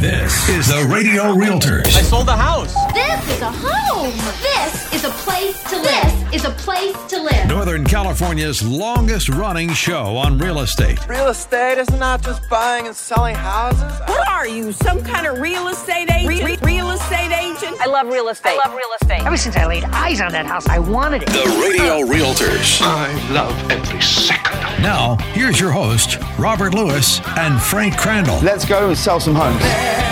This is the Radio Realtors. I sold the house. This is a home. This is a place to live. This is a place to live. Northern California's longest running show on real estate. Real estate is not just buying and selling houses. What are you, some kind of real estate agent? Real estate agent? I love real estate. Ever since I laid eyes on that house, I wanted it. The Radio Realtors. I love every second of it. Now, here's your host, Robert Lewis and Frank Crandall. Let's go and sell some homes.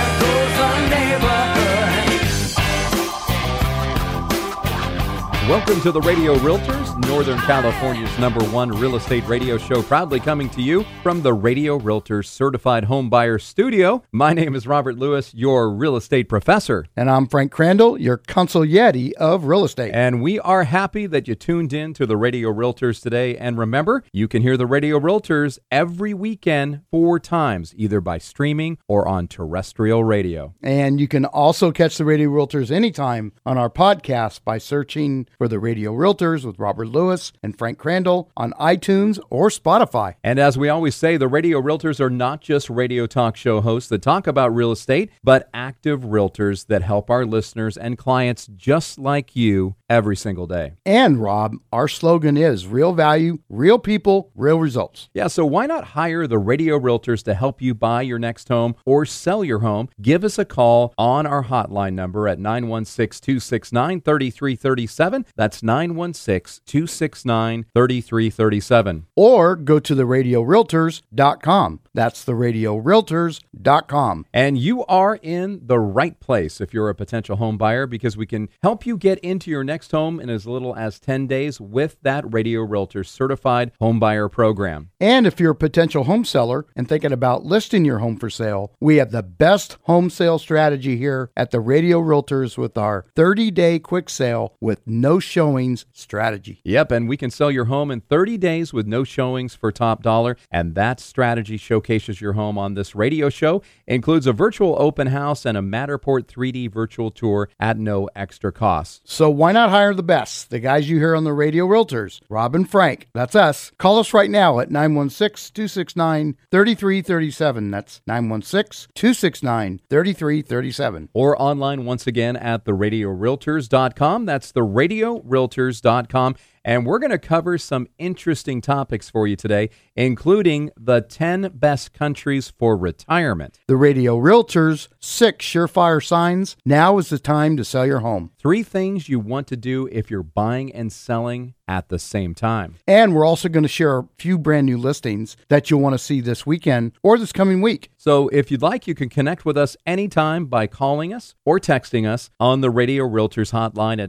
Welcome to the Radio Realtors, Northern California's #1 real estate radio show, proudly coming to you from the Radio Realtors Certified Home Buyer Studio. My name is Robert Lewis, your real estate professor. And I'm Frank Crandall, your consigliere of real estate. And we are happy that you tuned in to the Radio Realtors today. And remember, you can hear the Radio Realtors every weekend 4 times, either by streaming or on terrestrial radio. And you can also catch the Radio Realtors anytime on our podcast by searching for the Radio Realtors with Robert Lewis and Frank Crandall on iTunes or Spotify. And as we always say, the Radio Realtors are not just radio talk show hosts that talk about real estate, but active realtors that help our listeners and clients just like you every single day. And Rob, our slogan is real value, real people, real results. Yeah, so why not hire the Radio Realtors to help you buy your next home or sell your home? Give us a call on our hotline number at 916-269-3337. That's 916-269-3337. Or go to theradiorealtors.com. That's theradiorealtors.com. And you are in the right place if you're a potential home buyer, because we can help you get into your next home in as little as 10 days with that Radio Realtors Certified Home Buyer Program. And if you're a potential home seller and thinking about listing your home for sale, we have the best home sale strategy here at the Radio Realtors with our 30-day quick sale with no showings strategy. Yep, and we can sell your home in 30 days with no showings for top dollar, and that strategy showcases your home on this radio show. Includes a virtual open house and a Matterport 3D virtual tour at no extra cost. So why not hire the best, the guys you hear on the Radio Realtors, Rob and Frank. That's us. Call us right now at 916-269-3337. That's 916-269-3337. Or online once again at theradiorealtors.com. That's theradiorealtors.com. And we're going to cover some interesting topics for you today, including the 10 best countries for retirement. The Radio Realtors, 6 surefire signs. Now is the time to sell your home. 3 things you want to do if you're buying and selling at the same time. And we're also going to share a few brand new listings that you'll want to see this weekend or this coming week. So if you'd like, you can connect with us anytime by calling us or texting us on the Radio Realtors hotline at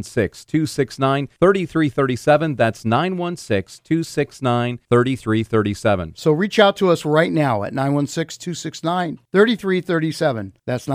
916-269-3337. That's 916-269-3337. So reach out to us right now at 916-269-3337. That's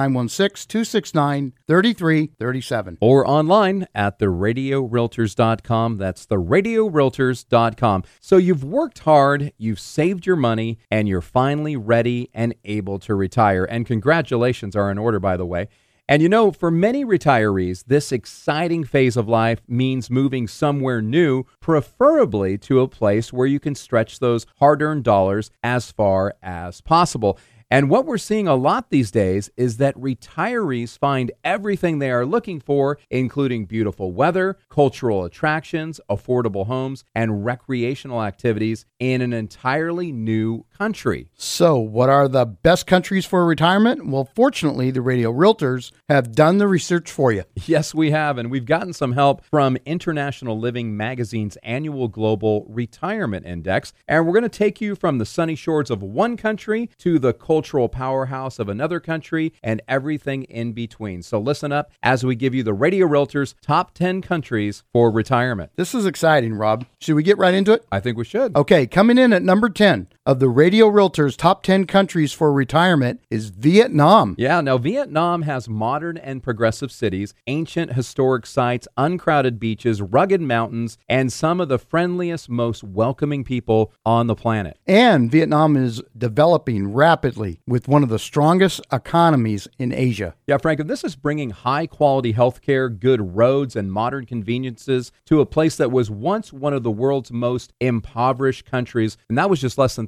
916-269-3337. Or online at theradiorealtors.com. That's theradiorealtors.com. So you've worked hard, you've saved your money, and you're finally ready and able to retire. And congratulations are in order, by the way. And you know, for many retirees, this exciting phase of life means moving somewhere new, preferably to a place where you can stretch those hard-earned dollars as far as possible. And what we're seeing a lot these days is that retirees find everything they are looking for, including beautiful weather, cultural attractions, affordable homes, and recreational activities in an entirely new country. So what are the best countries for retirement? Well, fortunately, the Radio Realtors have done the research for you. Yes, we have. And we've gotten some help from International Living Magazine's annual Global Retirement Index. And we're going to take you from the sunny shores of one country to the cultural powerhouse of another country and everything in between. So listen up as we give you the Radio Realtors top 10 countries for retirement. This is exciting, Rob. Should we get right into it? I think we should. Okay, coming in at number 10 of the Radio Realtors top 10 countries for retirement is Vietnam. Yeah, now Vietnam has modern and progressive cities, ancient historic sites, uncrowded beaches, rugged mountains, and some of the friendliest, most welcoming people on the planet. And Vietnam is developing rapidly with one of the strongest economies in Asia. Yeah, Frank, this is bringing high-quality healthcare, good roads, and modern conveniences to a place that was once one of the world's most impoverished countries, and that was just less than 30 years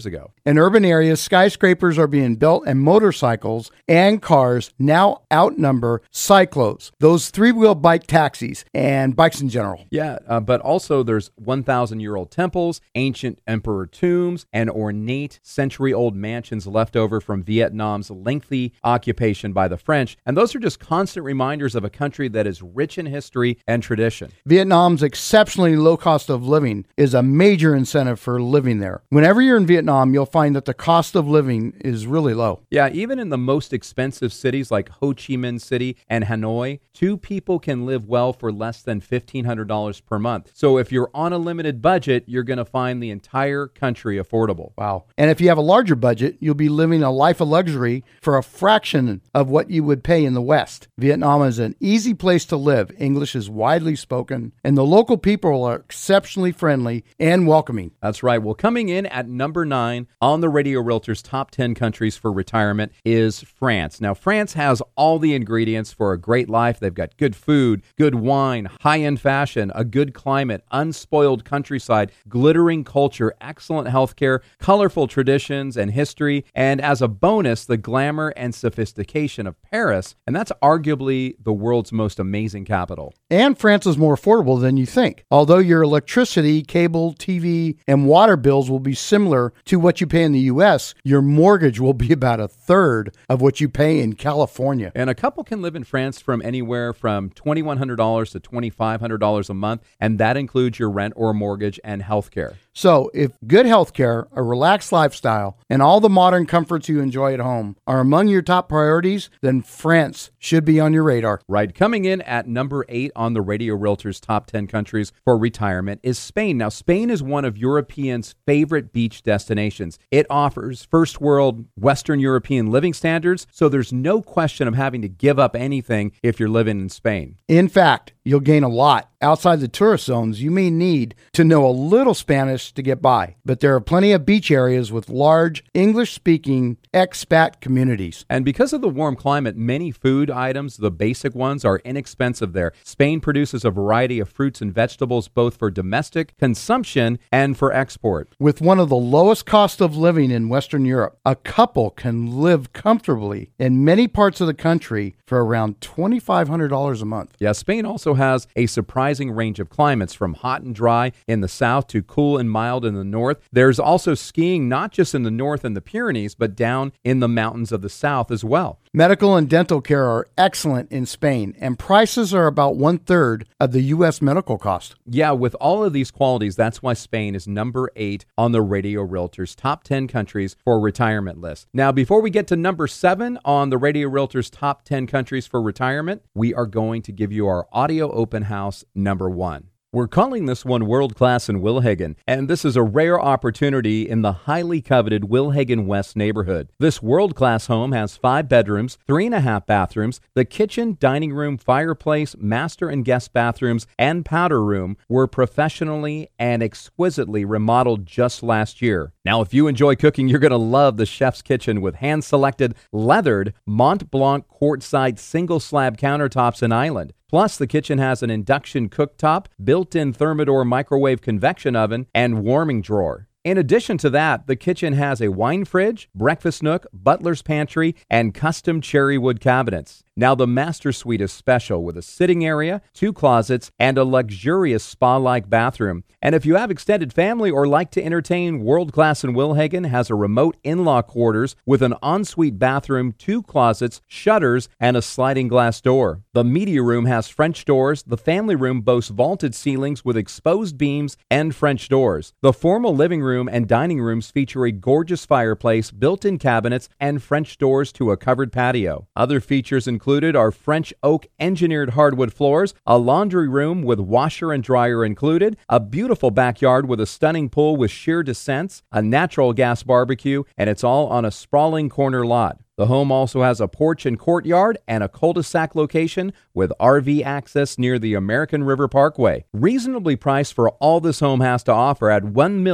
years ago. In urban areas, skyscrapers are being built and motorcycles and cars now outnumber cyclos, those three-wheel bike taxis and bikes in general. Yeah, but also there's 1,000-year-old temples, ancient emperor tombs, and ornate century-old mansions left over from Vietnam's lengthy occupation by the French. And those are just constant reminders of a country that is rich in history and tradition. Vietnam's exceptionally low cost of living is a major incentive for living there. Whenever you're in Vietnam, you'll find that the cost of living is really low. Yeah, even in the most expensive cities like Ho Chi Minh City and Hanoi, two people can live well for less than $1,500 per month. So if you're on a limited budget, you're going to find the entire country affordable. Wow. And if you have a larger budget, you'll be living a life of luxury for a fraction of what you would pay in the West. Vietnam is an easy place to live. English is widely spoken, and the local people are exceptionally friendly and welcoming. That's right. Well, coming in at number 9 on the Radio Realtors Top 10 Countries for Retirement is France. Now, France has all the ingredients for a great life. They've got good food, good wine, high-end fashion, a good climate, unspoiled countryside, glittering culture, excellent healthcare, colorful traditions and history, and as a bonus, the glamour and sophistication of Paris. And that's arguably the world's most amazing capital. And France is more affordable than you think. Although your electricity, cable, TV, and water bills will be similar to what you pay in the U.S., your mortgage will be about a third of what you pay in California. And a couple can live in France from anywhere from $2,100 to $2,500 a month, and that includes your rent or mortgage and health care. So if good health care, a relaxed lifestyle, and all the modern comforts you enjoy at home are among your top priorities, then France should be on your radar. Right. Coming in at number 8 on the Radio Realtors Top 10 Countries for Retirement is Spain. Now, Spain is one of Europeans' favorite beach destinations. It offers first world Western European living standards, so there's no question of having to give up anything if you're living in Spain. In fact, you'll gain a lot. Outside the tourist zones, you may need to know a little Spanish to get by, but there are plenty of beach areas with large English-speaking expat communities. And because of the warm climate, many food items, the basic ones, are inexpensive there. Spain produces a variety of fruits and vegetables both for domestic consumption and for export. With one of the lowest cost of living in Western Europe, a couple can live comfortably in many parts of the country for around $2,500 a month. Yeah, Spain also has a surprising range of climates, from hot and dry in the south to cool and mild in the north. There's also skiing not just in the north and the Pyrenees, but down in the mountains of the south as well. Medical and dental care are excellent in Spain, and prices are about 1/3 of the U.S. medical cost. Yeah, with all of these qualities, that's why Spain is number 8 on the Radio Realtors Top 10 Countries for Retirement list. Now, before we get to number 7 on the Radio Realtors Top 10 Countries for Retirement, we are going to give you our audio open house number 1. We're calling this one World Class in Willhagen, and this is a rare opportunity in the highly coveted Willhagen West neighborhood. This world-class home has 5 bedrooms, 3.5 bathrooms. The kitchen, dining room, fireplace, master and guest bathrooms, and powder room were professionally and exquisitely remodeled just last year. Now, if you enjoy cooking, you're going to love the chef's kitchen with hand-selected, leathered Mont Blanc quartzite single-slab countertops and island. Plus, the kitchen has an induction cooktop, built-in Thermador microwave convection oven, and warming drawer. In addition to that, the kitchen has a wine fridge, breakfast nook, butler's pantry, and custom cherry wood cabinets. Now, the master suite is special with a sitting area, 2 closets, and a luxurious spa-like bathroom. And if you have extended family or like to entertain, World Class in Willhagen has a remote in-law quarters with an ensuite bathroom, 2 closets, shutters, and a sliding glass door. The media room has French doors. The family room boasts vaulted ceilings with exposed beams and French doors. The formal living room and dining rooms feature a gorgeous fireplace, built-in cabinets, and French doors to a covered patio. Other features included are French oak engineered hardwood floors, a laundry room with washer and dryer included, a beautiful backyard with a stunning pool with sheer descents, a natural gas barbecue, and it's all on a sprawling corner lot. The home also has a porch and courtyard and a cul-de-sac location with RV access near the American River Parkway. Reasonably priced for all this home has to offer at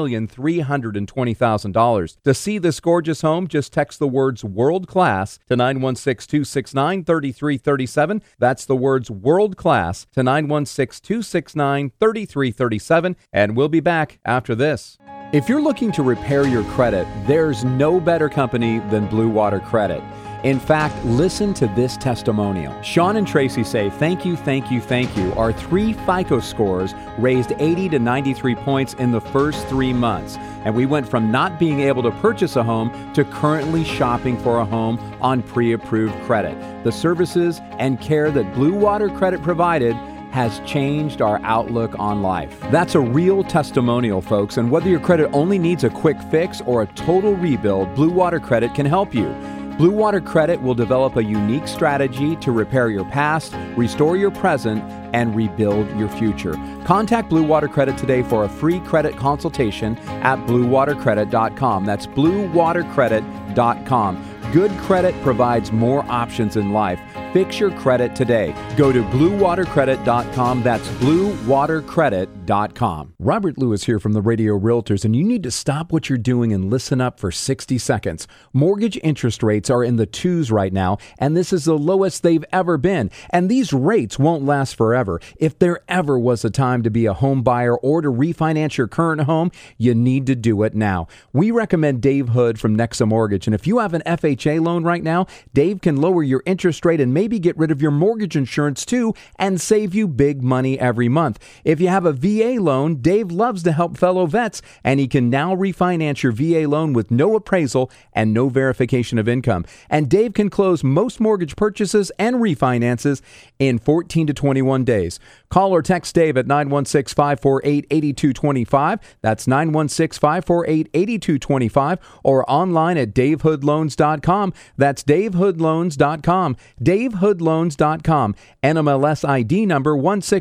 $1,320,000. To see this gorgeous home, just text the words World Class to 916-269-3337. That's the words World Class to 916-269-3337. And we'll be back after this. If you're looking to repair your credit, there's no better company than Blue Water Credit. In fact, listen to this testimonial. Sean and Tracy say, thank you, thank you, thank you. Our 3 FICO scores raised 80 to 93 points in the first 3 months. And we went from not being able to purchase a home to currently shopping for a home on pre-approved credit. The services and care that Blue Water Credit provided has changed our outlook on life. That's a real testimonial, folks, and whether your credit only needs a quick fix or a total rebuild, Blue Water Credit can help you. Blue Water Credit will develop a unique strategy to repair your past, restore your present, and rebuild your future. Contact Blue Water Credit today for a free credit consultation at bluewatercredit.com. That's bluewatercredit.com. Good credit provides more options in life. Fix your credit today. Go to bluewatercredit.com. That's bluewatercredit.com. Robert Lewis here from the Radio Realtors, and you need to stop what you're doing and listen up for 60 seconds. Mortgage interest rates are in the 2s right now, and this is the lowest they've ever been. And these rates won't last forever. If there ever was a time to be a home buyer or to refinance your current home, you need to do it now. We recommend Dave Hood from Nexa Mortgage, and if you have an FHA loan right now, Dave can lower your interest rate and maybe get rid of your mortgage insurance too and save you big money every month. If you have a VA loan, Dave loves to help fellow vets, and he can now refinance your VA loan with no appraisal and no verification of income. And Dave can close most mortgage purchases and refinances in 14 to 21 days. Call or text Dave at 916-548-8225. That's 916-548-8225, or online at davehoodloans.com. That's davehoodloans.com. davehoodloans.com. NMLS ID number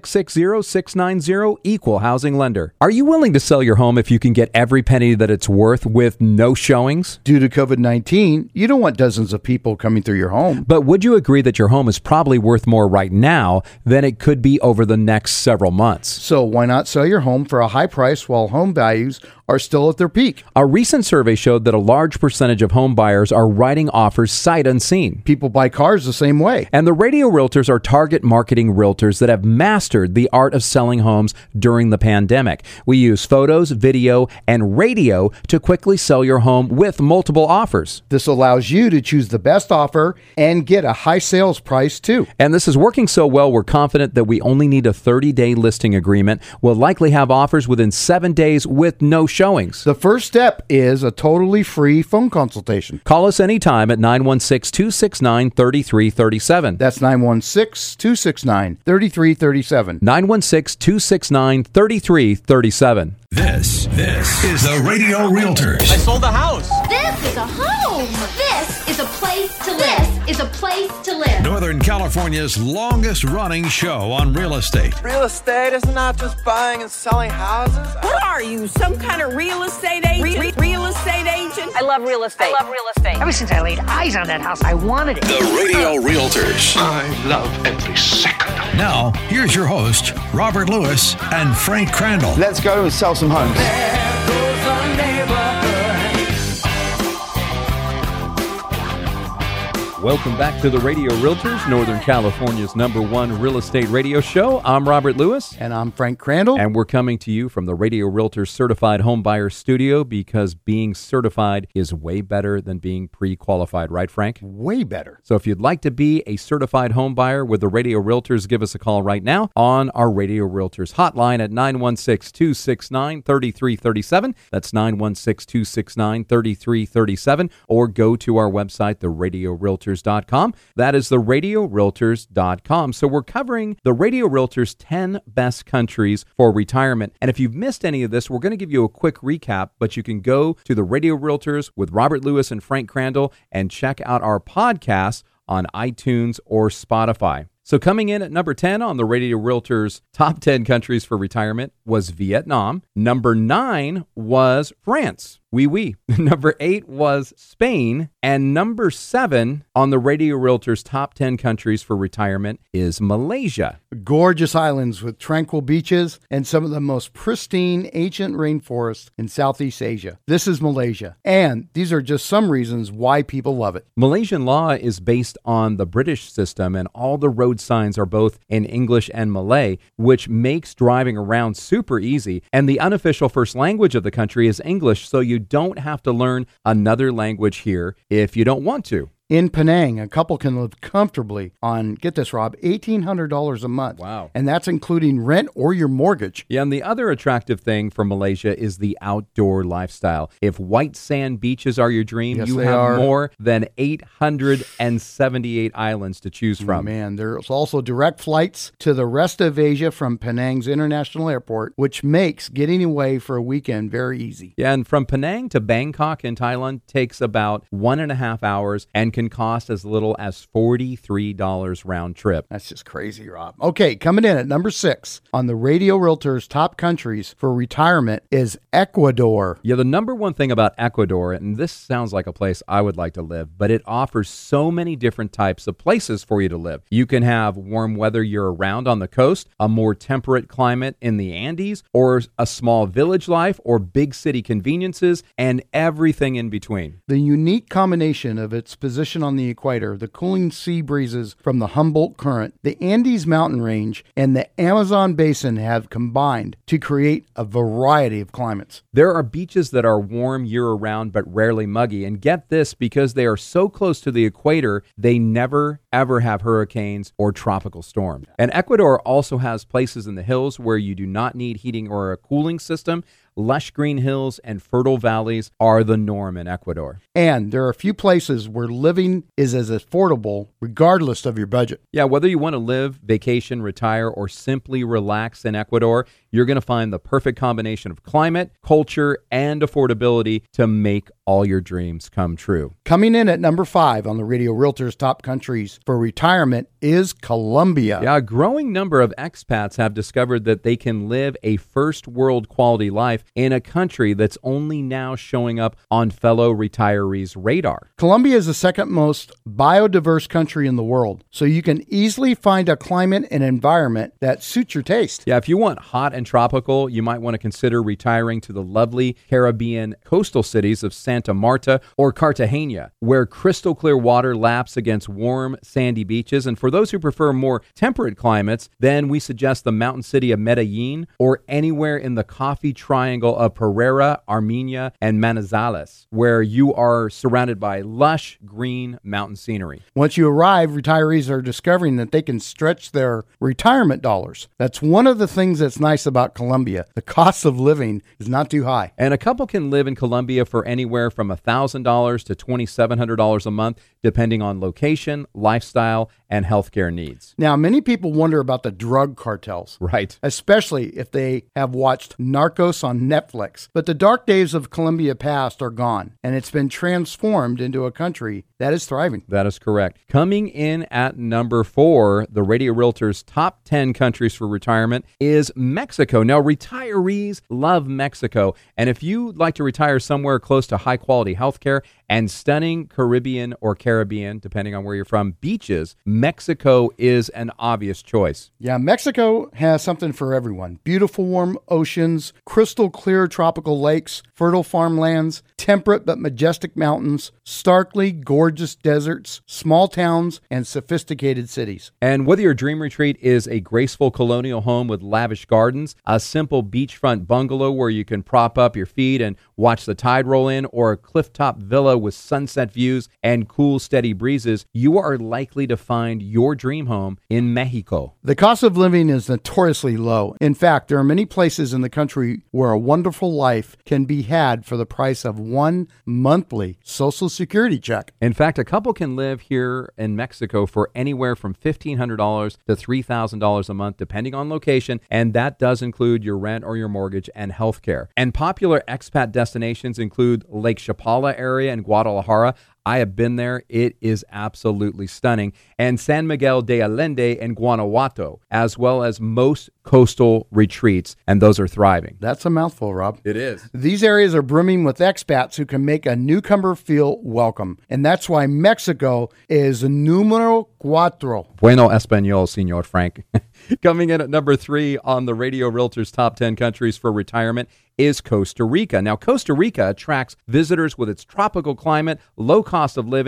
1660690, equal housing lender. Are you willing to sell your home if you can get every penny that it's worth with no showings? Due to COVID-19, you don't want dozens of people coming through your home. But would you agree that your home is probably worth more right now than it could be over the next several months? So why not sell your home for a high price while home values are still at their peak? A recent survey showed that a large percentage of home buyers are writing offers sight unseen. People buy cars the same way. And the Radio Realtors are target marketing realtors that have mastered the art of selling homes during the pandemic. We use photos, video, and radio to quickly sell your home with multiple offers. This allows you to choose the best offer and get a high sales price too. And this is working so well, we're confident that we only need a 30-day listing agreement. We'll likely have offers within 7 days with no showings. The first step is a totally free phone consultation. Call us anytime at 916-269-3337. That's 916-269-3337. 916-269-3337. This is the Radio Realtors. I sold the house. This is a home. This is a place to live. This is a place to live. Northern California's longest running show on real estate. Real estate is not just buying and selling houses. What are you, some kind of real estate agent? Real estate agent? I love real estate. Ever since I laid eyes on that house, I wanted it. The Radio Realtors. I love every second of it. Now, here's your host, Robert Lewis and Frank Crandall. Let's go and sell some homes. Welcome back to the Radio Realtors, Northern California's #1 real estate radio show. I'm Robert Lewis. And I'm Frank Crandall. And we're coming to you from the Radio Realtors Certified Home Buyer Studio, because being certified is way better than being pre-qualified, right, Frank? Way better. So if you'd like to be a certified home buyer with the Radio Realtors, give us a call right now on our Radio Realtors hotline at 916-269-3337. That's 916-269-3337. Or go to our website, theradiorealtors.com. That is theradiorealtors.com. So we're covering the Radio Realtors 10 best countries for retirement. And if you've missed any of this, we're going to give you a quick recap, but you can go to the Radio Realtors with Robert Lewis and Frank Crandall and check out our podcast on iTunes or Spotify. So coming in at number 10 on the Radio Realtors top 10 countries for retirement was Vietnam. Number 9 was France. Oui. Number 8 was Spain. And number 7 on the Radio Realtors top 10 countries for retirement is Malaysia. Gorgeous islands with tranquil beaches and some of the most pristine ancient rainforests in Southeast Asia. This is Malaysia. And these are just some reasons why people love it. Malaysian law is based on the British system, and all the road signs are both in English and Malay, which makes driving around super super easy. And the unofficial first language of the country is English, so you don't have to learn another language here if you don't want to. In Penang, a couple can live comfortably on, get this, Rob, $1,800 a month. Wow. And that's including rent or your mortgage. Yeah, and the other attractive thing for Malaysia is the outdoor lifestyle. If white sand beaches are your dream, Yes, you they have are. more than 878 islands to choose from. Man, there's also direct flights to the rest of Asia from Penang's international airport, which makes getting away for a weekend very easy. Yeah, and from Penang to Bangkok in Thailand takes about 1.5 hours and can cost as little as $43 round trip. That's just crazy, Rob. Okay, coming in at number 6 on the Radio Realtors top countries for retirement is Ecuador. Yeah, the number one thing about Ecuador, and this sounds like a place I would like to live, but it offers so many different types of places for you to live. You can have warm weather year-round on the coast, a more temperate climate in the Andes, or a small village life, or big city conveniences, and everything in between. The unique combination of its position on the equator, the cooling sea breezes from the Humboldt Current, the Andes mountain range, and the Amazon basin have combined to create a variety of climates. There are beaches that are warm year-round but rarely muggy, and get this, because they are so close to the equator, they never ever have hurricanes or tropical storms. And Ecuador also has places in the hills where you do not need heating or a cooling system. Lush green hills and fertile valleys are the norm in Ecuador. And there are a few places where living is as affordable regardless of your budget. Yeah, whether you want to live, vacation, retire, or simply relax in Ecuador, you're going to find the perfect combination of climate, culture, and affordability to make all your dreams come true. Coming in at number 5 on the Radio Realtors top countries for retirement is Colombia. Yeah, a growing number of expats have discovered that they can live a first world quality life in a country that's only now showing up on fellow retirees' radar. Colombia is the second most biodiverse country in the world, so you can easily find a climate and environment that suits your taste. Yeah, if you want hot and tropical, you might want to consider retiring to the lovely Caribbean coastal cities of Santa Marta or Cartagena, where crystal clear water laps against warm, sandy beaches. And for those who prefer more temperate climates, then we suggest the mountain city of Medellin or anywhere in the coffee triangle of Pereira, Armenia, and Manizales, where you are surrounded by lush, green mountain scenery. Once you arrive, retirees are discovering that they can stretch their retirement dollars. That's one of the things that's nice about Colombia. The cost of living is not too high. And a couple can live in Colombia for anywhere from $1,000 to $2,700 a month, depending on location, lifestyle, and healthcare needs. Now, many people wonder about the drug cartels. Right. Especially if they have watched Narcos on Netflix. But the dark days of Colombia past are gone, and it's been transformed into a country that is thriving. That is correct. Coming in at number 4, the Radio Realtors top 10 countries for retirement is Mexico. Now, retirees love Mexico, and if you'd like to retire somewhere close to high-quality healthcare and stunning Caribbean or Caribbean, depending on where you're from, beaches, Mexico is an obvious choice. Yeah, Mexico has something for everyone. Beautiful warm oceans, crystal clear tropical lakes, fertile farmlands, temperate but majestic mountains, starkly gorgeous deserts, small towns, and sophisticated cities. And whether your dream retreat is a graceful colonial home with lavish gardens, a simple beachfront bungalow where you can prop up your feet and watch the tide roll in, or a clifftop villa with sunset views and cool, steady breezes, you are likely to find your dream home in Mexico. The cost of living is notoriously low. In fact, there are many places in the country where a wonderful life can be had for the price of one monthly Social Security check. In fact, a couple can live here in Mexico for anywhere from $1,500 to $3,000 a month, depending on location, and that does include your rent or your mortgage and health care. And popular expat destinations include Lake Chapala area in Guadalajara. I have been there. It is absolutely stunning. And San Miguel de Allende in Guanajuato, as well as most coastal retreats, and those are thriving. That's a mouthful, Rob. It is. These areas are brimming with expats who can make a newcomer feel welcome. And that's why Mexico is numero cuatro. Bueno español, Señor Frank. Coming in at number 3 on the Radio Realtors top 10 countries for retirement is Costa Rica. Now, Costa Rica attracts visitors with its tropical climate, low cost of living,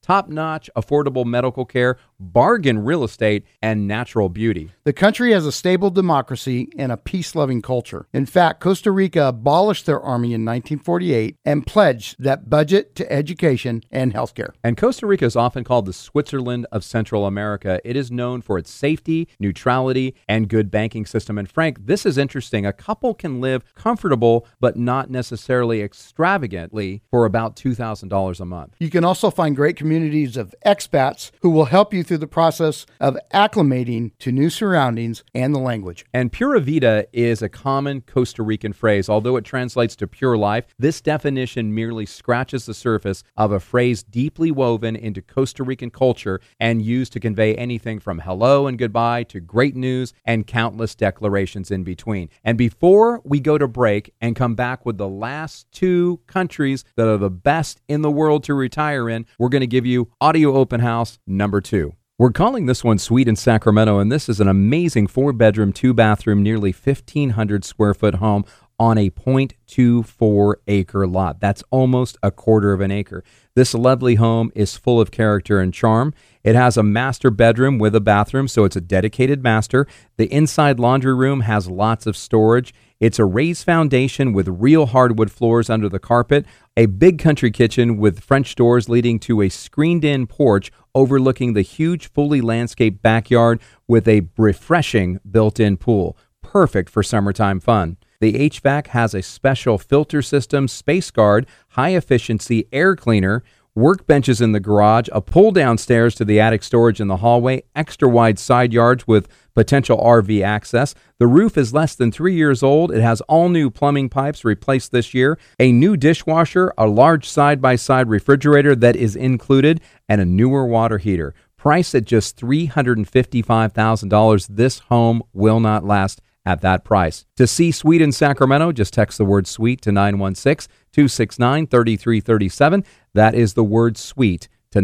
top-notch, affordable medical care, bargain real estate, and natural beauty. The country has a stable democracy and a peace-loving culture. In fact, Costa Rica abolished their army in 1948 and pledged that budget to education and healthcare. And Costa Rica is often called the Switzerland of Central America. It is known for its safety, neutrality, and good banking system. And Frank, this is interesting. A couple can live comfortable, but not necessarily extravagantly, for about $2,000 a month. You can also find great communities of expats who will help you through the process of acclimating to new surroundings and the language. And Pura Vida is a common Costa Rican phrase. Although it translates to pure life, this definition merely scratches the surface of a phrase deeply woven into Costa Rican culture and used to convey anything from hello and goodbye to great news and countless declarations in between. And before we go to break and come back with the last two countries that are the best in the world to retire in, we're going to give you Audio Open House number 2. We're calling this one Sweet in Sacramento, and this is an amazing 4-bedroom, 2-bathroom, nearly 1,500 square foot home on a 0.24 acre lot. That's almost a quarter of an acre. This lovely home is full of character and charm. It has a master bedroom with a bathroom, so it's a dedicated master. The inside laundry room has lots of storage. It's a raised foundation with real hardwood floors under the carpet, a big country kitchen with French doors leading to a screened-in porch overlooking the huge, fully landscaped backyard with a refreshing built-in pool. Perfect for summertime fun. The HVAC has a special filter system, space guard, high-efficiency air cleaner, workbenches in the garage, a pull downstairs to the attic storage in the hallway, extra wide side yards with potential RV access. The roof is less than 3 years old. It has all new plumbing pipes replaced this year, a new dishwasher, a large side-by-side refrigerator that is included, and a newer water heater. Priced at just $355,000, this home will not last at that price. To see Sweet in Sacramento, just text the word SWEET to 916-269-3337. That is the word SWEET to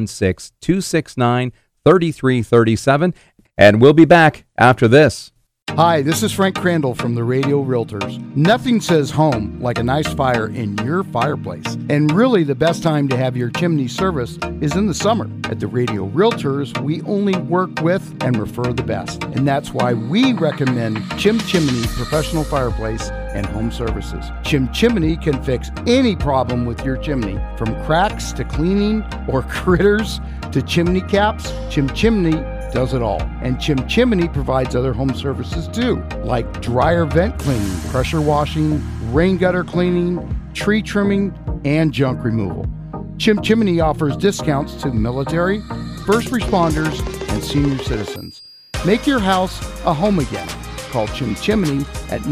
916-269-3337. And we'll be back after this. Hi, this is Frank Crandall from the Radio Realtors. Nothing says home like a nice fire in your fireplace. And really the best time to have your chimney service is in the summer. At the Radio Realtors, we only work with and refer the best. And that's why we recommend Chim Chimney Professional Fireplace and Home Services. Chim Chimney can fix any problem with your chimney, from cracks to cleaning or critters to chimney caps. Chim Chimney does it all. And Chim Chimney provides other home services too, like dryer vent cleaning, pressure washing, rain gutter cleaning, tree trimming, and junk removal. Chim Chimney offers discounts to the military, first responders, and senior citizens. Make your house a home again. Call Chim Chimney at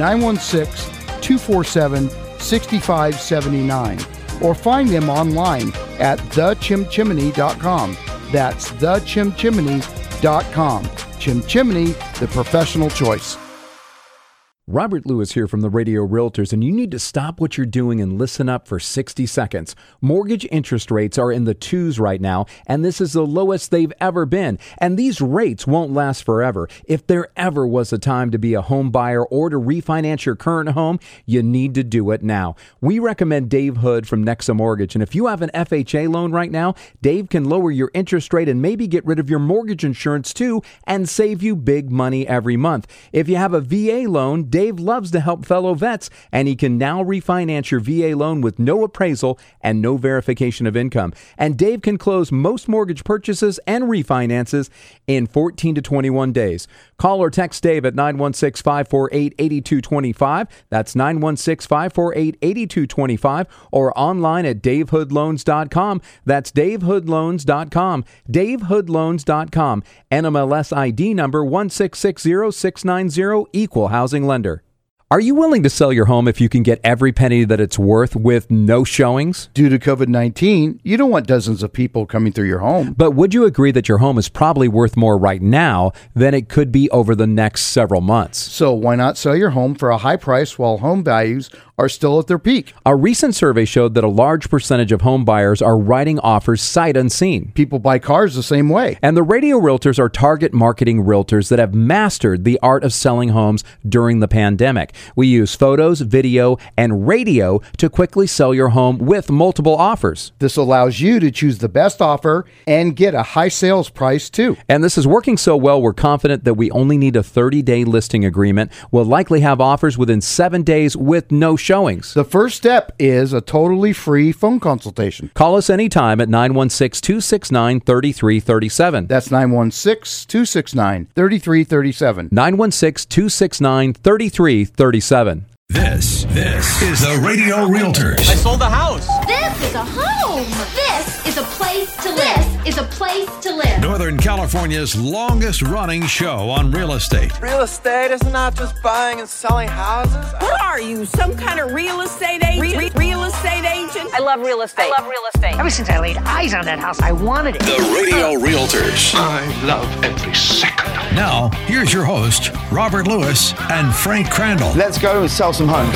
916-247-6579 or find them online at thechimchimney.com. That's thechimchimney.com. Chim Chimney, the professional choice. Robert Lewis here from the Radio Realtors, and you need to stop what you're doing and listen up for 60 seconds. Mortgage interest rates are in the 2s right now, and this is the lowest they've ever been. And these rates won't last forever. If there ever was a time to be a home buyer or to refinance your current home, you need to do it now. We recommend Dave Hood from Nexa Mortgage, and if you have an FHA loan right now, Dave can lower your interest rate and maybe get rid of your mortgage insurance too and save you big money every month. If you have a VA loan, Dave loves to help fellow vets, and he can now refinance your VA loan with no appraisal and no verification of income. And Dave can close most mortgage purchases and refinances in 14 to 21 days. Call or text Dave at 916-548-8225. That's 916-548-8225, or online at davehoodloans.com. That's davehoodloans.com. davehoodloans.com. NMLS ID number 1660690, equal housing lender. Are you willing to sell your home if you can get every penny that it's worth with no showings? Due to COVID-19, you don't want dozens of people coming through your home. But would you agree that your home is probably worth more right now than it could be over the next several months? So why not sell your home for a high price while home values are still at their peak? A recent survey showed that a large percentage of home buyers are writing offers sight unseen. People buy cars the same way. And the Radio Realtors are target marketing realtors that have mastered the art of selling homes during the pandemic. We use photos, video, and radio to quickly sell your home with multiple offers. This allows you to choose the best offer and get a high sales price too. And this is working so well, we're confident that we only need a 30-day listing agreement. We'll likely have offers within 7 days with no showings. The first step is a totally free phone consultation. Call us anytime at 916-269-3337. That's 916-269-3337. 916-269-3337. This is the Radio Realtors. I sold the house. This is a home. This is a place to live. This is a place to live. Northern California's longest running show on real estate. Real estate is not just buying and selling houses. What are you, some kind of real estate agent? Real estate agent? I love real estate. Ever since I laid eyes on that house, I wanted it. The Radio Realtors. I love every second. Now, here's your host, Robert Lewis and Frank Crandall. Let's go and sell some homes.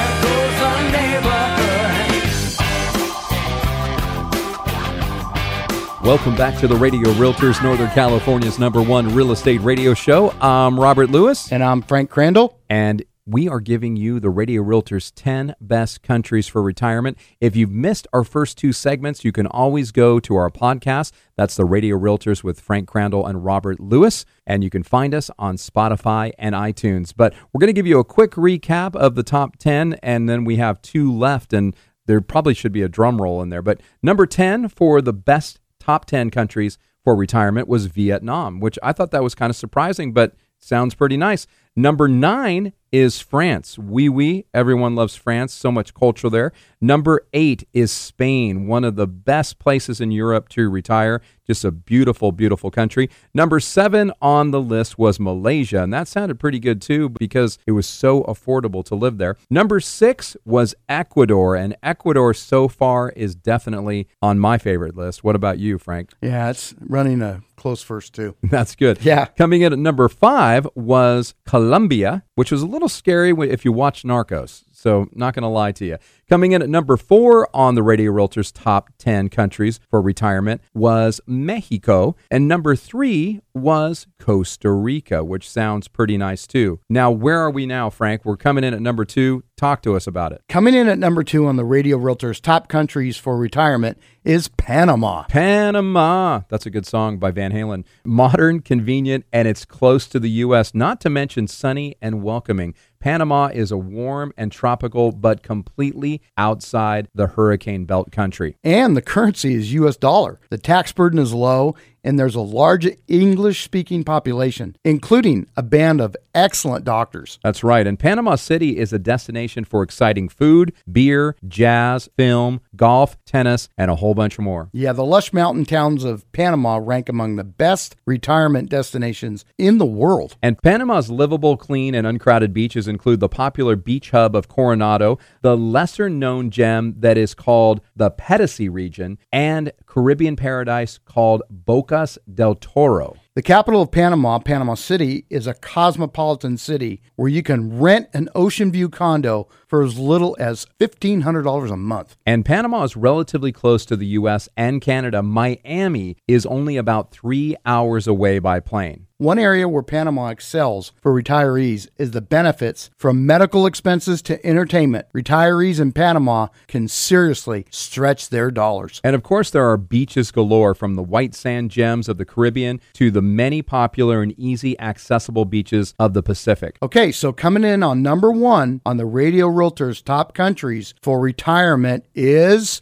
Welcome back to the Radio Realtors, Northern California's #1 real estate radio show. I'm Robert Lewis. And I'm Frank Crandall. And we are giving you the Radio Realtors 10 best countries for retirement. If you've missed our first 2 segments, you can always go to our podcast. That's the Radio Realtors with Frank Crandall and Robert Lewis. And you can find us on Spotify and iTunes. But we're going to give you a quick recap of the top 10, and then we have 2 left. And there probably should be a drum roll in there. But number 10 for the best top 10 countries for retirement was Vietnam, which I thought that was kind of surprising, but sounds pretty nice. Number 9 is France. Oui, everyone loves France. So much culture there. Number 8 is Spain, one of the best places in Europe to retire. Just a beautiful, beautiful country. Number 7 on the list was Malaysia, and that sounded pretty good too because it was so affordable to live there. Number 6 was Ecuador, and Ecuador so far is definitely on my favorite list. What about you, Frank? Yeah, it's running a close first too. That's good. Yeah. Coming in at number 5 was Colombia, which was a little scary if you watch Narcos. So not going to lie to you. Coming in at number 4 on the Radio Realtors top 10 countries for retirement was Mexico. And number 3 was Costa Rica, which sounds pretty nice too. Now, where are we now, Frank? We're coming in at number 2. Talk to us about it. Coming in at number 2 on the Radio Realtors top countries for retirement is Panama. Panama. That's a good song by Van Halen. Modern, convenient, and it's close to the U.S., not to mention sunny and welcoming. Panama is a warm and tropical, but completely outside the hurricane belt country. And the currency is U.S. dollar. The tax burden is low, and there's a large English-speaking population, including a band of excellent doctors. That's right. And Panama City is a destination for exciting food, beer, jazz, film, golf, tennis, and a whole bunch more. Yeah, the lush mountain towns of Panama rank among the best retirement destinations in the world. And Panama's livable, clean, and uncrowded beaches include the popular beach hub of Coronado, the lesser-known gem that is called the Pedicey region, and Caribbean paradise called Bocas del Toro. The capital of Panama, Panama City, is a cosmopolitan city where you can rent an ocean view condo for as little as $1,500 a month. And Panama is relatively close to the U.S. and Canada. Miami is only about 3 hours away by plane. One area where Panama excels for retirees is the benefits from medical expenses to entertainment. Retirees in Panama can seriously stretch their dollars. And of course, there are beaches galore, from the white sand gems of the Caribbean to the many popular and easy accessible beaches of the Pacific. Okay, so coming in on number 1 on the Radio Realtors top countries for retirement is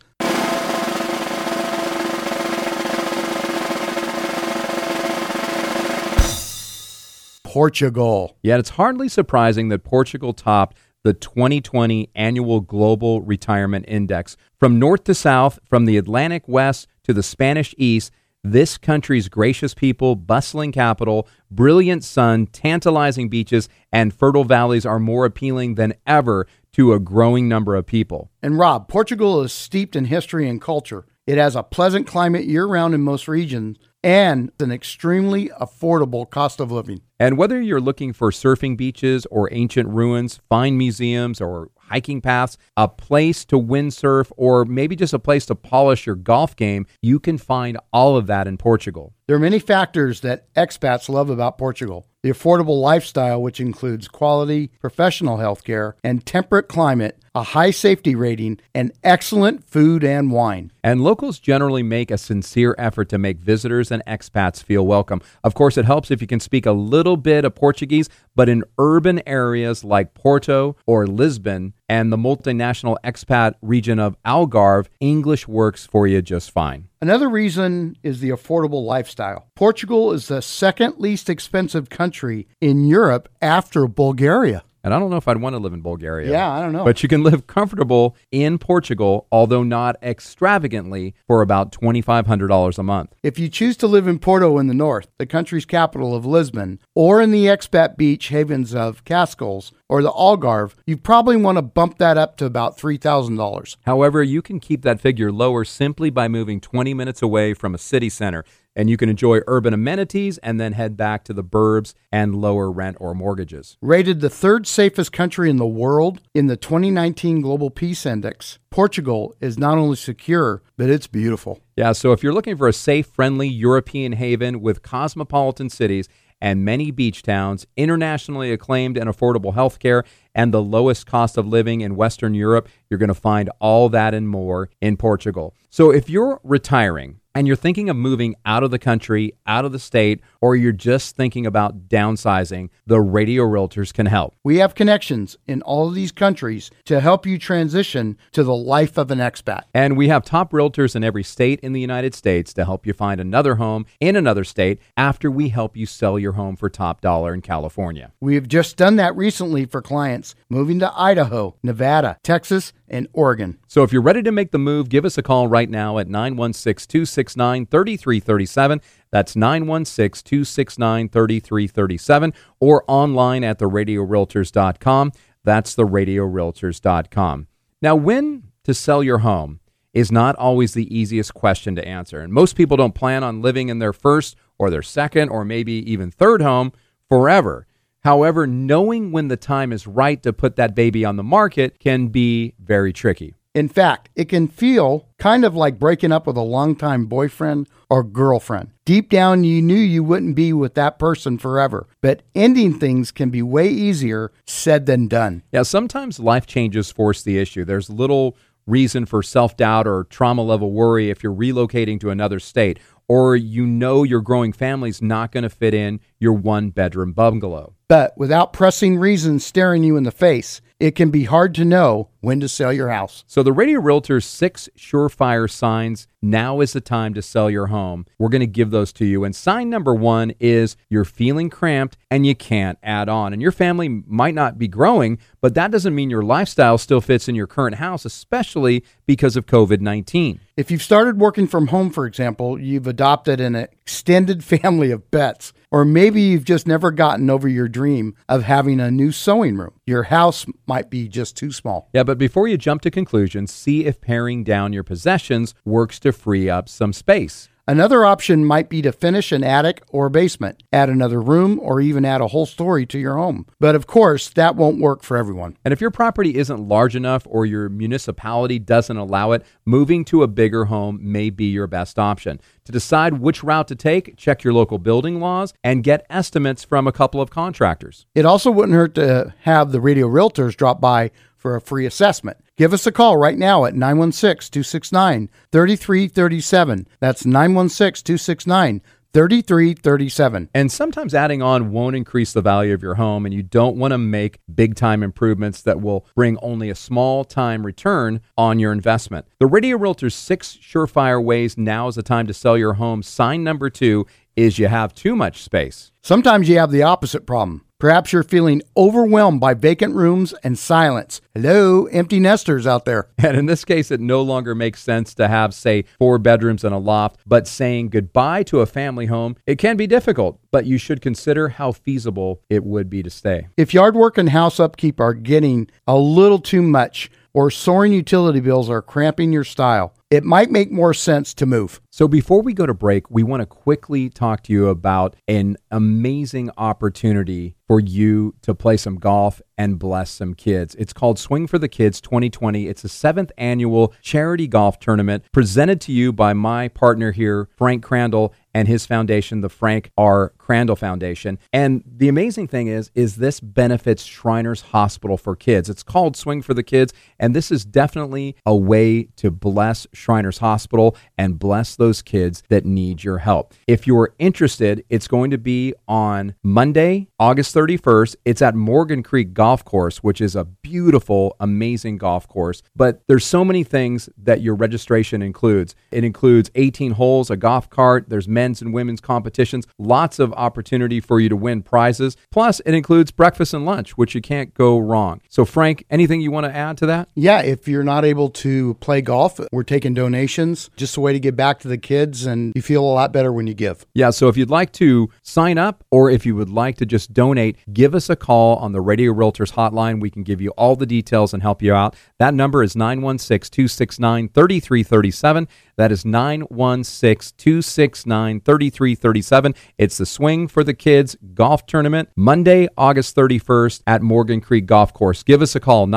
Portugal. Yet it's hardly surprising that Portugal topped the 2020 annual Global Retirement Index. From north to south, from the Atlantic West to the Spanish East, this country's gracious people, bustling capital, brilliant sun, tantalizing beaches, and fertile valleys are more appealing than ever to a growing number of people. And Rob, Portugal is steeped in history and culture. It has a pleasant climate year-round in most regions and an extremely affordable cost of living. And whether you're looking for surfing beaches or ancient ruins, fine museums or hiking paths, a place to windsurf, or maybe just a place to polish your golf game, you can find all of that in Portugal. There are many factors that expats love about Portugal. The affordable lifestyle, which includes quality professional health care and temperate climate, a high safety rating, and excellent food and wine. And locals generally make a sincere effort to make visitors and expats feel welcome. Of course, it helps if you can speak a little bit of Portuguese, but in urban areas like Porto or Lisbon and the multinational expat region of Algarve, English works for you just fine. Another reason is the affordable lifestyle. Portugal is the second least expensive country in Europe after Bulgaria. And I don't know if I'd want to live in Bulgaria. Yeah, I don't know. But you can live comfortable in Portugal, although not extravagantly, for about $2,500 a month. If you choose to live in Porto in the north, the country's capital of Lisbon, or in the expat beach havens of Cascais or the Algarve, you probably want to bump that up to about $3,000. However, you can keep that figure lower simply by moving 20 minutes away from a city center. And you can enjoy urban amenities and then head back to the burbs and lower rent or mortgages. Rated the third safest country in the world in the 2019 Global Peace Index, Portugal is not only secure, but it's beautiful. Yeah, so if you're looking for a safe, friendly European haven with cosmopolitan cities and many beach towns, internationally acclaimed and affordable health care, and the lowest cost of living in Western Europe, you're going to find all that and more in Portugal. So if you're retiring and you're thinking of moving out of the country, out of the state, or you're just thinking about downsizing, the Radio Realtors can help. We have connections in all of these countries to help you transition to the life of an expat. And we have top realtors in every state in the United States to help you find another home in another state after we help you sell your home for top dollar in California. We have just done that recently for clients moving to Idaho, Nevada, Texas, and Oregon. So if you're ready to make the move, give us a call right now at 916-269-3337. That's 916-269-3337, or online at theradiorealtors.com. That's theradiorealtors.com. Now, when to sell your home is not always the easiest question to answer. And most people don't plan on living in their first or their second or maybe even third home forever. However, knowing when the time is right to put that baby on the market can be very tricky. In fact, it can feel kind of like breaking up with a longtime boyfriend or girlfriend. Deep down, you knew you wouldn't be with that person forever, but ending things can be way easier said than done. Yeah, sometimes life changes force the issue. There's little reason for self-doubt or trauma level worry if you're relocating to another state, or you know your growing family's not going to fit in your one-bedroom bungalow. But without pressing reasons staring you in the face, it can be hard to know when to sell your house. So the Radio Realtor's 6 surefire signs, now is the time to sell your home. We're going to give those to you. And sign number 1 is you're feeling cramped and you can't add on. And your family might not be growing, but that doesn't mean your lifestyle still fits in your current house, especially because of COVID-19. If you've started working from home, for example, you've adopted an extended family of pets, or maybe you've just never gotten over your dream of having a new sewing room. Your house might be just too small. Yeah, but before you jump to conclusions, see if paring down your possessions works to free up some space. Another option might be to finish an attic or basement, add another room, or even add a whole story to your home. But of course, that won't work for everyone. And if your property isn't large enough or your municipality doesn't allow it, moving to a bigger home may be your best option. To decide which route to take, check your local building laws and get estimates from a couple of contractors. It also wouldn't hurt to have the Radio Realtors drop by for a free assessment. Give us a call right now at 916-269-3337. That's 916-269-3337. And sometimes adding on won't increase the value of your home, and you don't want to make big-time improvements that will bring only a small-time return on your investment. The Radio Realtor's 6 surefire ways now is the time to sell your home. Sign number 2 is you have too much space. Sometimes you have the opposite problem. Perhaps you're feeling overwhelmed by vacant rooms and silence. Hello, empty nesters out there. And in this case, it no longer makes sense to have, say, 4 bedrooms and a loft, but saying goodbye to a family home, it can be difficult, but you should consider how feasible it would be to stay. If yard work and house upkeep are getting a little too much, or soaring utility bills are cramping your style, it might make more sense to move. So before we go to break, we want to quickly talk to you about an amazing opportunity for you to play some golf and bless some kids. It's called Swing for the Kids 2020. It's the 7th annual charity golf tournament presented to you by my partner here, Frank Crandall, and his foundation, the Frank R. Crandall Foundation. And the amazing thing is this benefits Shriners Hospital for Kids. It's called Swing for the Kids, and this is definitely a way to bless Shriners Hospital and bless those kids that need your help. If you're interested, it's going to be on Monday, August 31st. It's at Morgan Creek Golf Course, which is a beautiful, amazing golf course. But there's so many things that your registration includes. It includes 18 holes, a golf cart, there's men's and women's competitions, lots of opportunity for you to win prizes. Plus, it includes breakfast and lunch, which you can't go wrong. So, Frank, anything you want to add to that? Yeah, if you're not able to play golf, we're taking donations. Just a way to give back to the kids, and you feel a lot better when you give. Yeah, so if you'd like to sign up or if you would like to just donate, give us a call on the Radio Realtors hotline. We can give you all the details and help you out. That number is 916-269-3337. That is 916-269-3337. It's the Swing for the Kids golf tournament, Monday, August 31st at Morgan Creek Golf Course. Give us a call,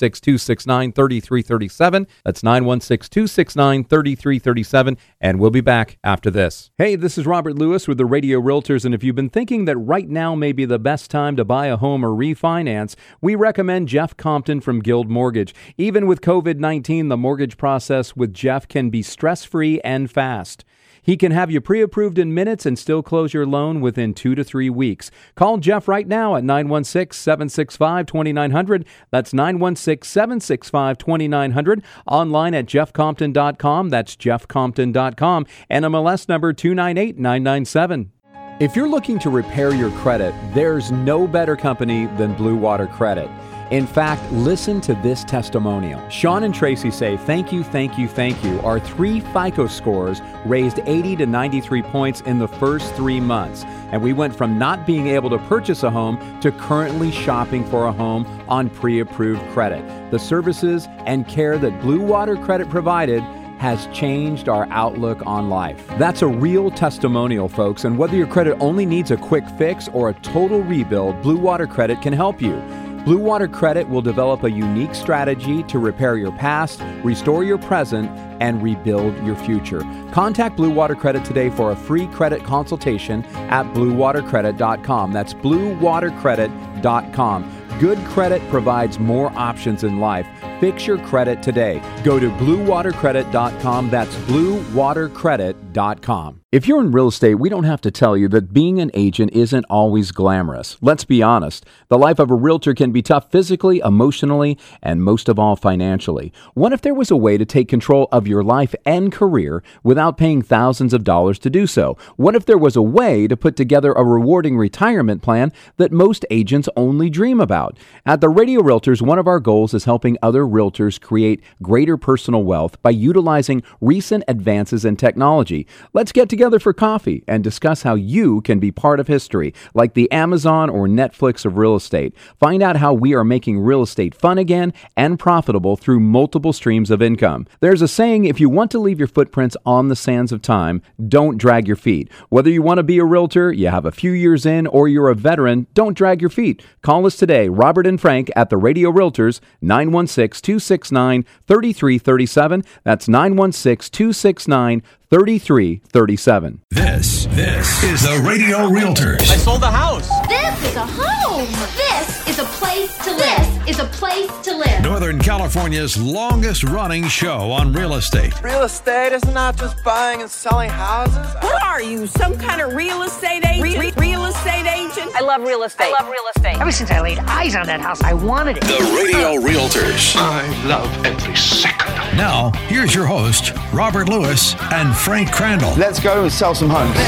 916-269-3337. That's 916-269-3337, and we'll be back after this. Hey, this is Robert Lewis with the Radio Realtors, and if you've been thinking that right now may be the best time to buy a home or refinance, we recommend Jeff Compton from Guild Mortgage. Even with COVID-19, the mortgage process with Jeff can be stress-free and fast. He can have you pre-approved in minutes and still close your loan within 2 to 3 weeks. Call Jeff right now at 916-765-2900. That's 916-765-2900. Online at jeffcompton.com. That's jeffcompton.com. And MLS number 298997. If you're looking to repair your credit, there's no better company than Blue Water Credit. In fact, listen to this testimonial. Sean and Tracy say, thank you, thank you, thank you. Our 3 FICO scores raised 80 to 93 points in the first 3 months. And we went from not being able to purchase a home to currently shopping for a home on pre-approved credit. The services and care that Blue Water Credit provided has changed our outlook on life. That's a real testimonial, folks, and whether your credit only needs a quick fix or a total rebuild, Blue Water Credit can help you. Blue Water Credit will develop a unique strategy to repair your past, restore your present, and rebuild your future. Contact Blue Water Credit today for a free credit consultation at bluewatercredit.com. That's bluewatercredit.com. Good credit provides more options in life. Fix your credit today. Go to bluewatercredit.com. That's bluewatercredit.com. If you're in real estate, we don't have to tell you that being an agent isn't always glamorous. Let's be honest. The life of a realtor can be tough physically, emotionally, and most of all, financially. What if there was a way to take control of your life and career without paying thousands of dollars to do so? What if there was a way to put together a rewarding retirement plan that most agents only dream about? At the Radio Realtors, one of our goals is helping other realtors create greater personal wealth by utilizing recent advances in technology. Let's get together for coffee and discuss how you can be part of history, like the Amazon or Netflix of real estate. Find out how we are making real estate fun again and profitable through multiple streams of income. There's a saying, if you want to leave your footprints on the sands of time, don't drag your feet. Whether you want to be a realtor, you have a few years in, or you're a veteran, don't drag your feet. Call us today, Robert and Frank at the Radio Realtors, 916-269-3337. That's 916-269-3337. This is the Radio Realtors. I sold the house. This is a home. This is a place to live. This is a place to live. Northern California's longest running show on real estate. Real estate is not just buying and selling houses. What are you, some kind of real estate agent? Real estate agent? I love real estate. Ever since I laid eyes on that house, I wanted it. The Radio Realtors. I love every second. Now, here's your host, Robert Lewis and Frank Crandall. Let's go and sell some homes.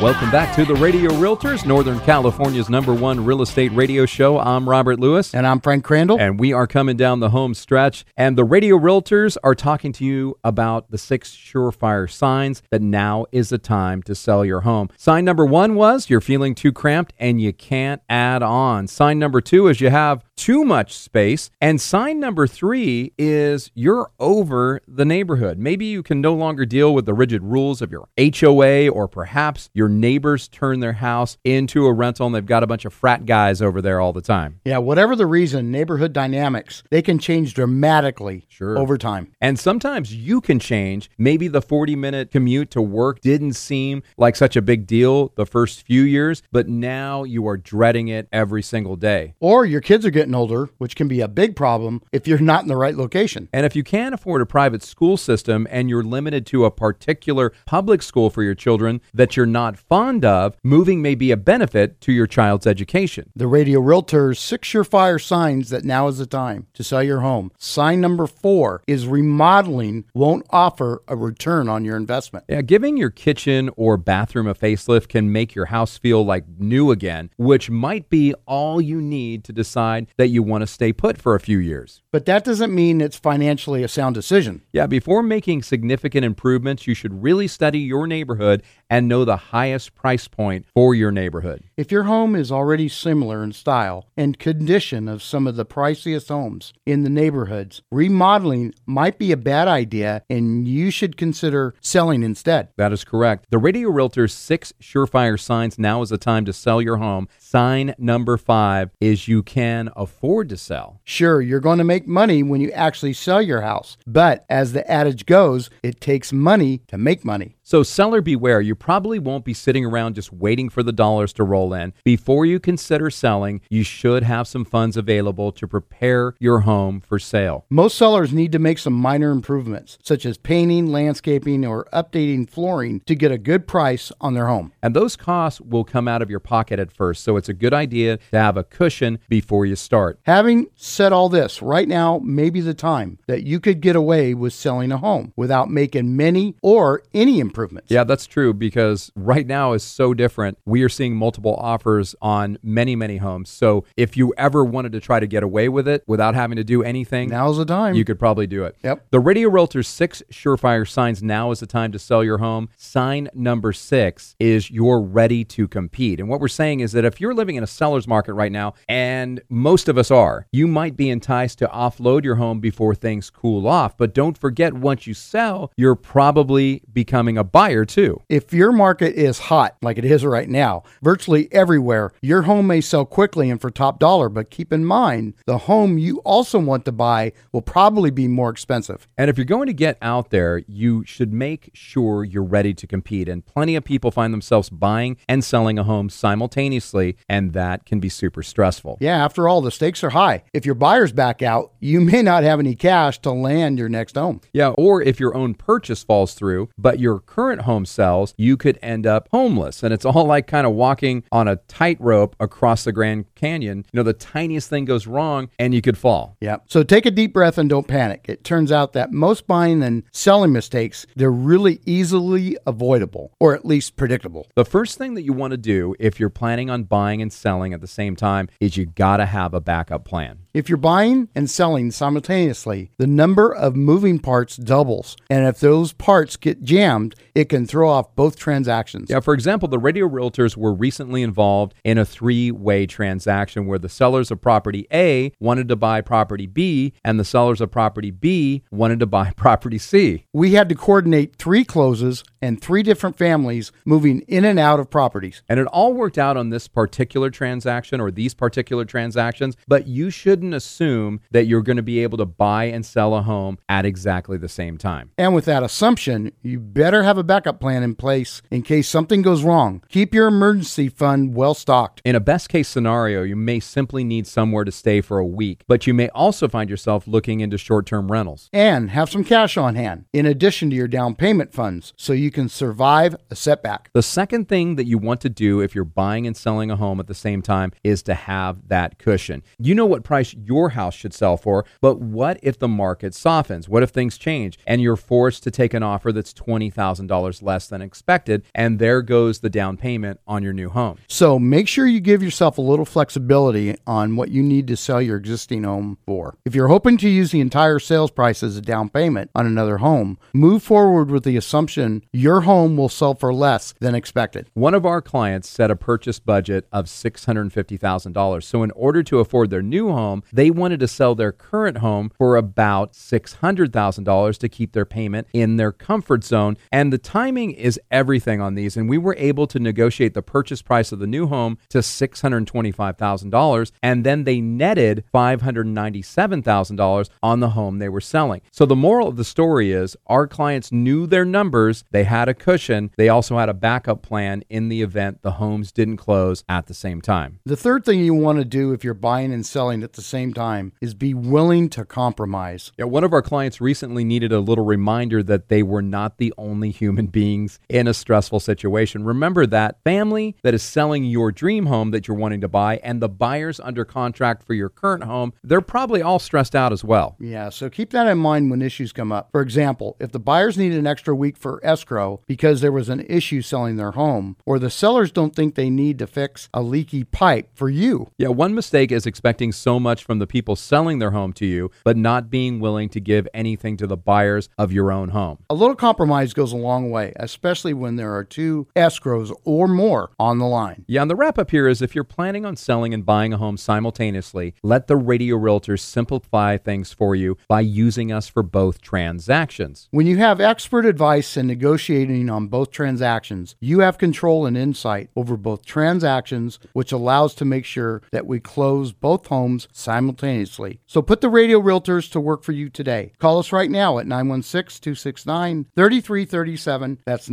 Welcome back to the Radio Realtors, Northern California's #1 real estate radio show. I'm Robert Lewis. And I'm Frank Crandall. And we are coming down the home stretch. And the Radio Realtors are talking to you about the 6 surefire signs that now is the time to sell your home. Sign number 1 was you're feeling too cramped and you can't add on. Sign number 2 is you have too much space. And sign number 3 is you're over the neighborhood. Maybe you can no longer deal with the rigid rules of your HOA, or perhaps your neighbors turn their house into a rental and they've got a bunch of frat guys over there all the time. Yeah, whatever the reason, neighborhood dynamics, they can change dramatically over time. And sometimes you can change. Maybe the 40-minute commute to work didn't seem like such a big deal the first few years, but now you are dreading it every single day. Or your kids are getting older, which can be a big problem if you're not in the right location. And if you can't afford a private school system and you're limited to a particular public school for your children that you're not fond of, moving may be a benefit to your child's education. The Radio Realtors 6 surefire signs that now is the time to sell your home. Sign number 4 is remodeling won't offer a return on your investment. Yeah, giving your kitchen or bathroom a facelift can make your house feel like new again, which might be all you need to decide that you want to stay put for a few years. But that doesn't mean it's financially a sound decision. Yeah, before making significant improvements, you should really study your neighborhood and know the highest price point for your neighborhood. If your home is already similar in style and condition of some of the priciest homes in the neighborhoods, remodeling might be a bad idea and you should consider selling instead. That is correct. The Radio Realtors 6 surefire signs now is the time to sell your home. Sign number 5 is you can afford to sell. Sure, you're going to make money when you actually sell your house, but as the adage goes, it takes money to make money. So seller beware, you probably won't be sitting around just waiting for the dollars to roll in. Before you consider selling, you should have some funds available to prepare your home for sale. Most sellers need to make some minor improvements, such as painting, landscaping, or updating flooring to get a good price on their home. And those costs will come out of your pocket at first, so it's a good idea to have a cushion before you start. Having said all this, right now may be the time that you could get away with selling a home without making many or any improvements. Yeah, that's true, because right now is so different. We are seeing multiple offers on many, many homes. So if you ever wanted to try to get away with it without having to do anything, now's the time. You could probably do it. Yep. The Radio Realtors 6 surefire signs now is the time to sell your home. Sign number 6 is you're ready to compete. And what we're saying is that if you're living in a seller's market right now, and most of us are, you might be enticed to offload your home before things cool off. But don't forget, once you sell, you're probably becoming a buyer too. If your market is hot, like it is right now, virtually everywhere, your home may sell quickly and for top dollar, but keep in mind, the home you also want to buy will probably be more expensive. And if you're going to get out there, you should make sure you're ready to compete. And plenty of people find themselves buying and selling a home simultaneously, and that can be super stressful. Yeah, after all, the stakes are high. If your buyers back out, you may not have any cash to land your next home. Yeah, or if your own purchase falls through, but your current home sells, you could end up homeless. And it's all like kind of walking on a tightrope across the Grand Canyon. You know, the tiniest thing goes wrong and you could fall. Yeah. So take a deep breath and don't panic. It turns out that most buying and selling mistakes, they're really easily avoidable, or at least predictable. The first thing that you want to do if you're planning on buying and selling at the same time is you got to have a backup plan. If you're buying and selling simultaneously, the number of moving parts doubles. And if those parts get jammed, it can throw off both transactions. Yeah, for example, the Radio Realtors were recently involved in a 3-way transaction where the sellers of property A wanted to buy property B and the sellers of property B wanted to buy property C. We had to coordinate 3 closes and 3 different families moving in and out of properties. And it all worked out on this particular transaction or these particular transactions, but you shouldn't assume that you're going to be able to buy and sell a home at exactly the same time. And with that assumption, you better have a backup plan in place in case something goes wrong. Keep your emergency fund well stocked. In a best case scenario, you may simply need somewhere to stay for a week, but you may also find yourself looking into short-term rentals. And have some cash on hand in addition to your down payment funds so you you can survive a setback. The second thing that you want to do if you're buying and selling a home at the same time is to have that cushion. You know what price your house should sell for, but what if the market softens? What if things change and you're forced to take an offer that's $20,000 less than expected, and there goes the down payment on your new home? So make sure you give yourself a little flexibility on what you need to sell your existing home for. If you're hoping to use the entire sales price as a down payment on another home, move forward with the assumption your home will sell for less than expected. One of our clients set a purchase budget of $650,000. So in order to afford their new home, they wanted to sell their current home for about $600,000 to keep their payment in their comfort zone. And the timing is everything on these. And we were able to negotiate the purchase price of the new home to $625,000. And then they netted $597,000 on the home they were selling. So the moral of the story is our clients knew their numbers. They had a cushion. They also had a backup plan in the event the homes didn't close at the same time. The third thing you want to do if you're buying and selling at the same time is be willing to compromise. Yeah, one of our clients recently needed a little reminder that they were not the only human beings in a stressful situation. Remember that family that is selling your dream home that you're wanting to buy and the buyers under contract for your current home, they're probably all stressed out as well. Yeah, so keep that in mind when issues come up. For example, if the buyers need an extra week for escrow because there was an issue selling their home, or the sellers don't think they need to fix a leaky pipe for you. Yeah, one mistake is expecting so much from the people selling their home to you, but not being willing to give anything to the buyers of your own home. A little compromise goes a long way, especially when there are two escrows or more on the line. Yeah, and the wrap up here is if you're planning on selling and buying a home simultaneously, let the Radio Realtors simplify things for you by using us for both transactions. When you have expert advice and negotiating on both transactions, you have control and insight over both transactions, which allows to make sure that we close both homes simultaneously. So put the Radio Realtors to work for you today. Call us right now at 916-269-3337. That's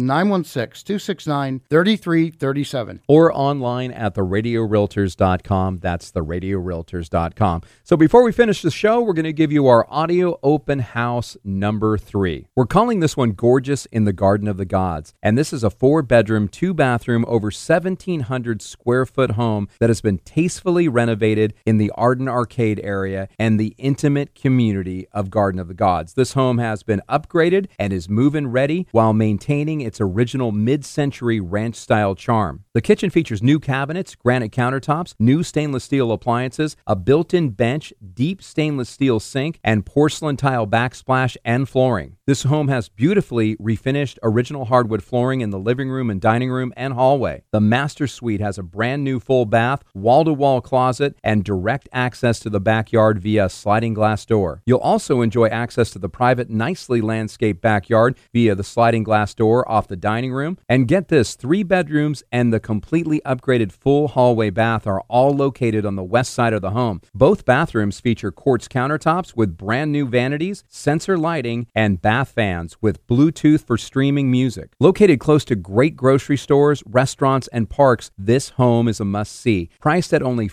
916-269-3337. Or online at theradiorealtors.com. That's theradiorealtors.com. So before we finish the show, we're going to give you our audio open house number 3. We're calling this one Gorgeous in the Garden of the Gods. And this is a 4-bedroom, 2-bathroom, over 1,700 square foot home that has been tastefully renovated in the Arden Arcade area and the intimate community of Garden of the Gods. This home has been upgraded and is move-in ready while maintaining its original mid-century ranch-style charm. The kitchen features new cabinets, granite countertops, new stainless steel appliances, a built-in bench, deep stainless steel sink, and porcelain tile backsplash and flooring. This home has beautifully refinished original hardwood flooring in the living room and dining room and hallway. The master suite has a brand new full bath, wall-to-wall closet, and direct access to the backyard via a sliding glass door. You'll also enjoy access to the private, nicely landscaped backyard via the sliding glass door off the dining room. And get this, 3 bedrooms and the completely upgraded full hallway bath are all located on the west side of the home. Both bathrooms feature quartz countertops with brand new vanities, sensor lighting, and bath fans with Bluetooth for streaming music. Located close to great grocery stores, restaurants, and parks, this home is a must-see. Priced at only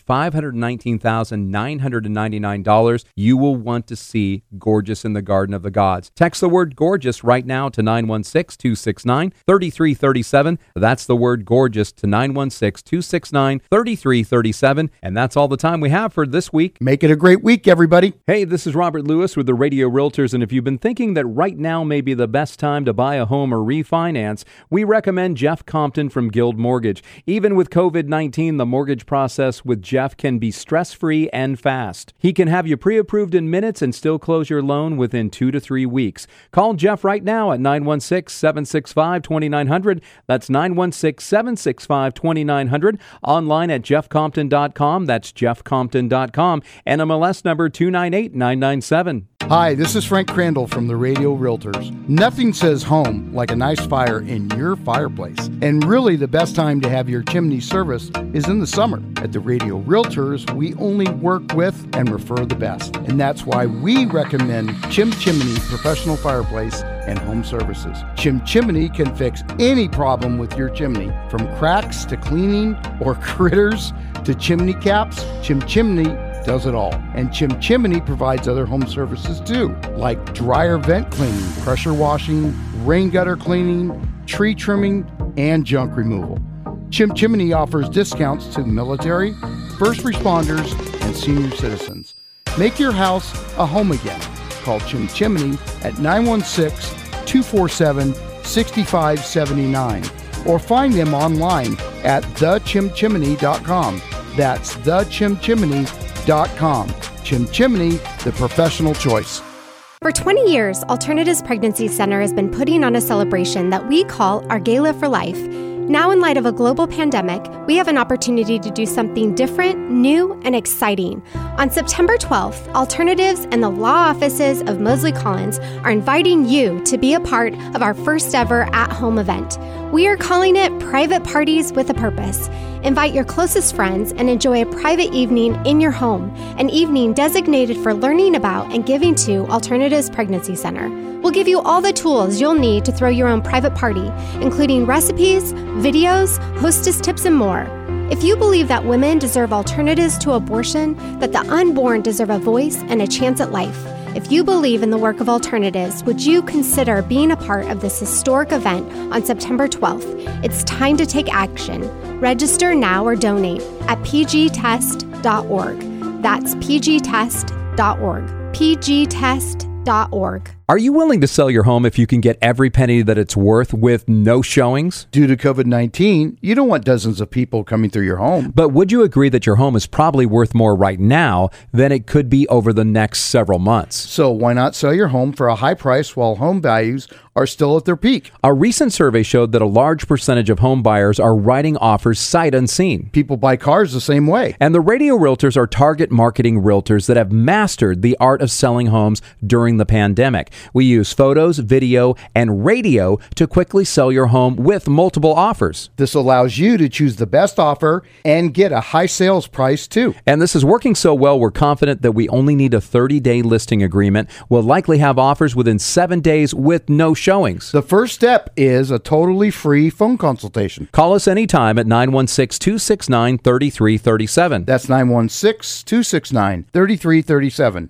$519,999, you will want to see Gorgeous in the Garden of the Gods. Text the word Gorgeous right now to 916-269-3337. That's the word Gorgeous to 916-269-3337. And that's all the time we have for this week. Make it a great week, everybody. Hey, this is Robert Lewis with the Radio Realtors, and if you've been thinking that right now may be the best time to buy a home or refinance, we recommend Jeff Compton from Guild Mortgage. Even with COVID-19, the mortgage process with Jeff can be stress-free and fast. He can have you pre-approved in minutes and still close your loan within 2 to 3 weeks. Call Jeff right now at 916-765-2900. That's 916-765-2900. Online at jeffcompton.com. That's jeffcompton.com. NMLS number 298997. Hi, this is Frank Crandall from the Radio Realtors. Nothing says home like a nice fire in your fireplace. And really the best time to have your chimney serviced is in the summer. At the Radio Realtors, we only work with and refer the best. And that's why we recommend Chim Chimney Professional Fireplace and Home Services. Chim Chimney can fix any problem with your chimney, from cracks to cleaning or critters to chimney caps. Chim Chimney does it all. And Chim Chimney provides other home services too, like dryer vent cleaning, pressure washing, rain gutter cleaning, tree trimming, and junk removal. Chim Chimney offers discounts to military, first responders, and senior citizens. Make your house a home again. Call Chim Chimney at 916-247-6579 or find them online at thechimchimney.com. That's thechimchimney.com. Chim Chimney, the professional choice. For 20 years, Alternatives Pregnancy Center has been putting on a celebration that we call our Gala for Life. Now, in light of a global pandemic, we have an opportunity to do something different, new, and exciting. On September 12th, Alternatives and the law offices of Mosley Collins are inviting you to be a part of our first ever at-home event. We are calling it Private Parties with a Purpose. Invite your closest friends and enjoy a private evening in your home, an evening designated for learning about and giving to Alternatives Pregnancy Center. We'll give you all the tools you'll need to throw your own private party, including recipes, videos, hostess tips, and more. If you believe that women deserve alternatives to abortion, that the unborn deserve a voice and a chance at life, if you believe in the work of Alternatives, would you consider being a part of this historic event on September 12th? It's time to take action. Register now or donate at pgtest.org. That's pgtest.org. pgtest.org. Are you willing to sell your home if you can get every penny that it's worth with no showings? Due to COVID-19, you don't want dozens of people coming through your home. But would you agree that your home is probably worth more right now than it could be over the next several months? So why not sell your home for a high price while home values are still at their peak? A recent survey showed that a large percentage of home buyers are writing offers sight unseen. People buy cars the same way. And the Radio Realtors are target marketing realtors that have mastered the art of selling homes during the pandemic. We use photos, video, and radio to quickly sell your home with multiple offers. This allows you to choose the best offer and get a high sales price too. And this is working so well, we're confident that we only need a 30-day listing agreement. We'll likely have offers within 7 days with no showings. The first step is a totally free phone consultation. Call us anytime at 916-269-3337. That's 916-269-3337.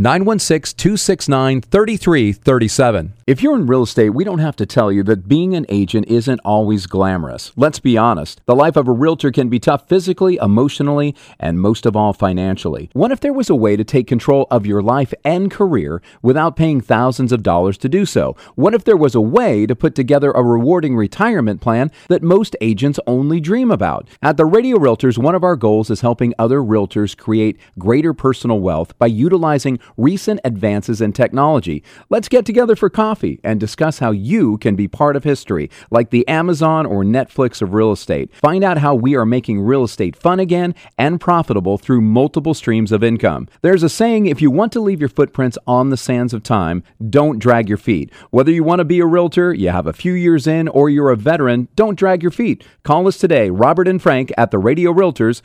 916-269-3337. If you're in real estate, we don't have to tell you that being an agent isn't always glamorous. Let's be honest. The life of a realtor can be tough physically, emotionally, and most of all financially. What if there was a way to take control of your life and career without paying thousands of dollars to do so? What if there was a way to put together a rewarding retirement plan that most agents only dream about? At the Radio Realtors, one of our goals is helping other realtors create greater personal wealth by utilizing recent advances in technology. Let's get together for coffee and discuss how you can be part of history, like the Amazon or Netflix of real estate. Find out how we are making real estate fun again and profitable through multiple streams of income. There's a saying, if you want to leave your footprints on the sands of time, don't drag your feet. Whether you want to be a realtor, you have a few years in, or you're a veteran, don't drag your feet. Call us today, Robert and Frank at the Radio Realtors,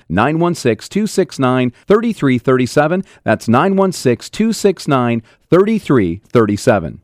916-269-3337. That's 916-269-3337.